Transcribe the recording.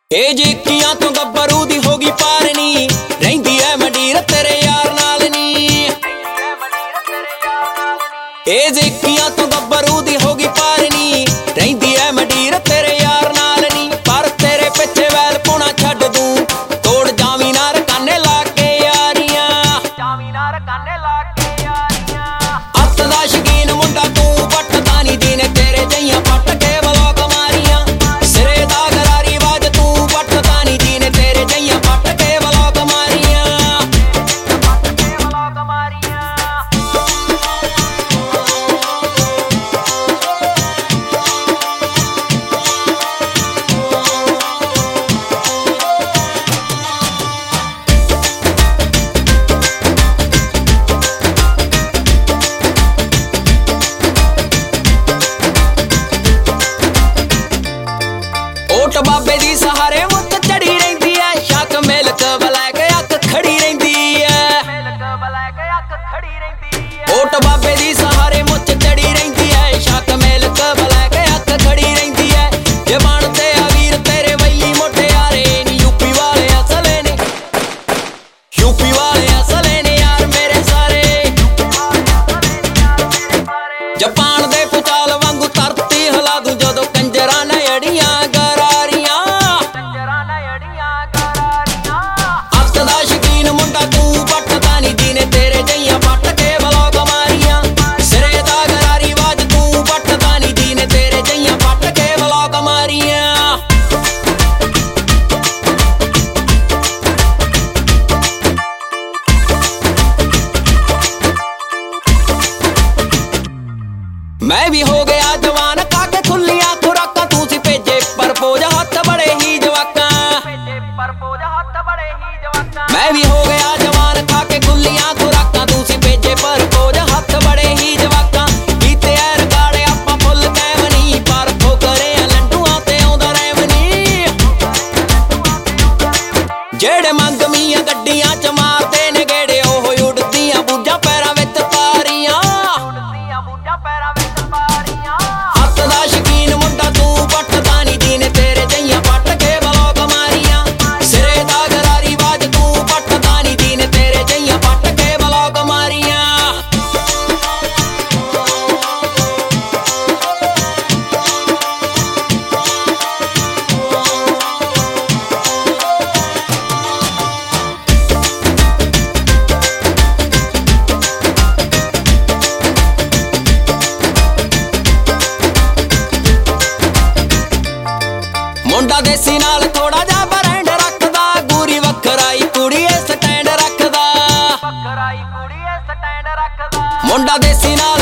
ਇਹ ਜਿੱਕੀਆਂ ਤੋਂ ਗੱਭਰੂ ਦੀ ਹੋ ਗਈ ਪਾਰਨੀ, ਰਹਿੰਦੀ ਐ ਮੰਡੀਰ ਤੇਰੇ ਯਾਰ ਨਾਲ ਨੀ। ਇਹ ਜਿੱਕੀਆਂ ਤੋਂ ਗੱਭਰੂ ਦੀ ਹੋ ਗਈ ਪਾਰਨੀ, ਰਹਿੰਦੀ ਐ ਮੰਡੀਰ ਤੇਰੇ ਯਾਰ ਨਾਲ ਨੀ। ਪਰ ਤੇਰੇ ਪਿੱਛੇ ਵੈਲ ਪਾਉਣਾ ਛੱਡ ਦੂੰ, ਤੋੜ ਜਾਵੀਂ ਨਾ ਰਕਾਨੇ ਲਾ ਕੇ ਯਾਰੀਆਂ, ਜਾਵੀਂ ਨਾ ਰਕਾਨੇ ਲਾ ਕੇ ਯਾਰੀਆਂ। ਅੱਤ ਦਾ ਸ਼ਕੀਨ ਮੁੰਡਾ ਤੂੰ ਪੱਟਦਾ ਨੀ, ਜਿਹਨੇ ਤੇਰੇ ਜਈਆਂ ਪੱਟ ਕੇ ਵਲੋਗ ਮਾਰੀਆਂ। ਸਿਰੇ ਦਾ ਗਰਾਰੀ ਬਾਜ ਤੂੰ ਪੱਟਦਾ ਨੀ, ਜਿਹਨੇ ਤੇਰੇ ਜਈਆਂ ਪੱਟ ਕੇ ਵਲੋਗ ਮਾਰੀਆਂ, ਪੱਟ ਕੇ ਵਲੋਗ ਮਾਰੀਆਂ। ਓਟ ਬਾਬੇ ਦੀ ਸਹਾਰੇ ਮੁੱਤ ਚੜੀ ਰਹਿੰਦੀ ਐ, ਸ਼ੱਕ ਮਿਲਕ ਬਲੈਕ ਅੱਖ ਖੜੀ ਰਹਿੰਦੀ ਐ, ਮਿਲਕ ਬਲੈਕ ਅੱਖ ਖੜੀ ਰਹਿੰਦੀ ਐ। ਓਟ ਬਾਬੇ ਦੀ ਸਹਾਰੇ ਮੁੱਤ ਚੜੀ ਰਹਿੰਦੀ ਐ, ਸ਼ੱਕ ਮਿਲਕ ਬਲੈਕ ਅੱਖ ਖੜੀ ਰਹਿੰਦੀ ਐ। ਜੇ ਬਣਦੇ ਆ ਵੀਰ ਤੇਰੇ ਵੈਲੀ ਮੁਟਿਆਰੇ ਨੀ, ਯੂਪੀ ਵਾਲੇ ਅਸਲੇ ਨੇ, ਯੂਪੀ ਵਾਲੇ ਅਸਲੇ ਨੇ ਯਾਰ ਮੇਰੇ ਸਾਰੇ। ਜਾਪਾਨ ਦੇ ਪੁਚਾਲ ਵਾਂਗੂ ਧਰਤੀ ਹਿਲਾ ਦੂੰ, ਜਦੋਂ ਕੰਜਰਾਂ ਨੇ ਅੜੀਆਂ ਮੁੰਡਾ ਤੂੰ ਪੱਟਦਾ ਨੀ, ਜਿਹਨੇ ਤੇਰੇ ਜਈਆਂ ਪੱਟ ਕੇ ਵਲੋਗ ਮਾਰੀਆਂ। ਸਿਰੇ ਦਾ ਗਰਾਰੀ ਬਾਜ ਤੂੰ ਪੱਟਦਾ ਨੀ, ਜਿਹਨੇ ਤੇਰੇ ਜਈਆਂ ਪੱਟ ਕੇ ਵਲੋਗ ਮਾਰੀਆਂ। ਮੈਂ ਵੀ ਹੋ ਗਿਆ ਜਵਾਨ, ਖਾ ਕੇ ਖੁੱਲੀਆਂ ਖੁਰਾਕਾਂ, ਤੂੰ ਸੀ ਭੇਜੇ ਪਰਪੋਜ ਹੱਥ ਬੜੇ ਹੀ ਜਵਾਕਾਂ, ਪਰਪੋਜ ਹੱਥ ਬੜੇ ਹੀ ਜਵਾਕਾਂ। ਮੈਂ ਵੀ ਹੋ ਗਿਆ ਜਵਾਨ, ਖਾ ਕੇ ਖੁੱਲੀਆਂ ਖੁਰਾਕਾਂ, ਤੂੰ ਸੀ ਭੇਜੇ ਪਰਪੋਜ ਹੱਥ ਬੜੇ ਹੀ ਜਵਾਕਾਂ। ਕੀਤੇ ਐ ਰਗਾੜੇ ਆਪਾਂ ਫੁੱਲ ਕੈਮ ਨੀ, ਪਰ ਠੋਕਰੇ ਆ ਲੰਡੂਆਂ ਤੇ ਆਉਂਦਾ ਰੈਮ ਨੀ। ਜਿਹੜੇ ਮੰਗਮੀਆਂ ਗੱਡੀਆਂ ਚ ਮਾਰਦੇ ਨੇ ਗੇੜੇ, ਉਹ ਉੱਡਦੀਆਂ ਬੂਝਾਂ ਪੈਰਾਂ ਵਿੱਚ ਤਾਰੀਆਂ, ਉੱਡਦੀਆਂ ਬੂਝਾਂ ਪੈਰਾਂ ਵਿੱਚ ਤਾਰੀਆਂ। ਹੱਥ ਦਾ ਸ਼ਕੀਨ ਮੁੰਡਾ ਤੂੰ ਪੱਟਦਾ ਨੀ, ਜਿਹਨੇ ਤੇਰੇ ਜਈਆਂ ਪੱਟ ਕੇ ਵਲੋਗ ਮਾਰੀਆਂ। ਸਿਰੇ ਦਾ ਗਰਾਰੀ ਬਾਜ ਤੂੰ ਪੱਟਦਾ ਨੀ, ਜਿਹਨੇ ਤੇਰੇ ਜਈਆਂ ਪੱਟ ਕੇ ਵਲੋਗ ਮਾਰੀਆਂ। ਮੁੰਡਾ ਦੇਸੀ ਨਾਲ ਥੋੜਾ ਜਿਹਾ ਬਰੈਂਡ ਰੱਖਦਾ, ਗੂਰੀ ਵੱਖਰਾਈ ਕੁੜੀਏ ਸਟੈਂਡ ਰੱਖਦਾ, ਵੱਖਰਾਈ ਕੁੜੀਏ ਸਟੈਂਡ ਰੱਖਦਾ। ਮੁੰਡਾ ਦੇਸੀ ਨਾਲ